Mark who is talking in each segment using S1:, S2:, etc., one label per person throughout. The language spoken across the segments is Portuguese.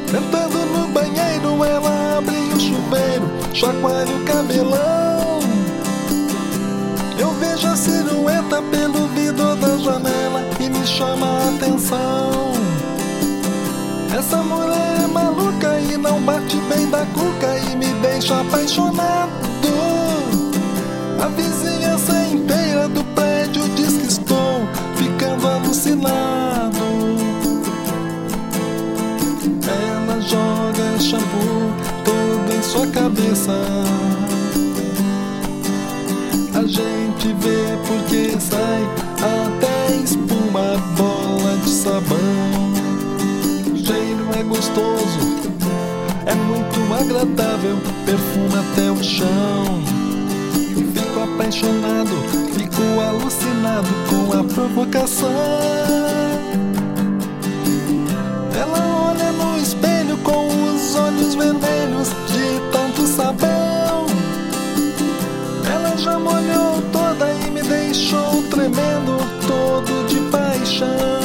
S1: Sentado no banheiro, ela abre o chuveiro, chacoalha o cabelão. Eu vejo a silhueta pelo vidro da janela e me chama a atenção. Essa mulher é maluca e não bate bem da cuca e me deixa apaixonado. A vizinhança inteira do prédio diz que estou ficando alucinado. Ela joga shampoo todo em sua cabeça. A gente vê porque sai até espuma, bola de sabão. O cheiro é gostoso, é muito agradável, perfuma até o chão. Fico apaixonado, fico alucinado com a provocação. Ela olha no espelho com os olhos vermelhos de tanto sabão. Ela já molhou toda e me deixou tremendo, todo de paixão.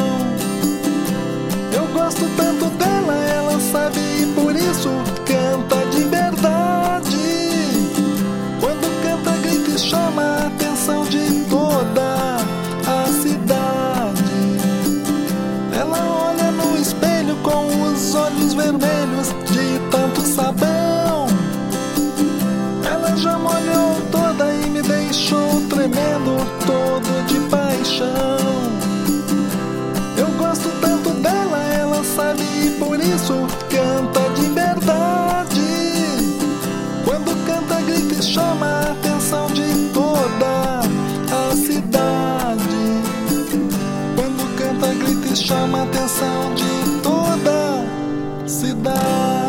S1: Eu gosto tanto dela, ela sabe e por isso canta de verdade. Quando canta, grita e chama a atenção de toda a cidade. Ela olha no espelho com os olhos vermelhos de tanto sabão. Ela já molhou toda e me deixou tremendo, todo de paixão. Eu gosto tanto dela, ela sabe e por isso canta de verdade. Quando canta, grita e chama a atenção de toda a cidade. Quando canta, grita e chama a atenção de toda a cidade.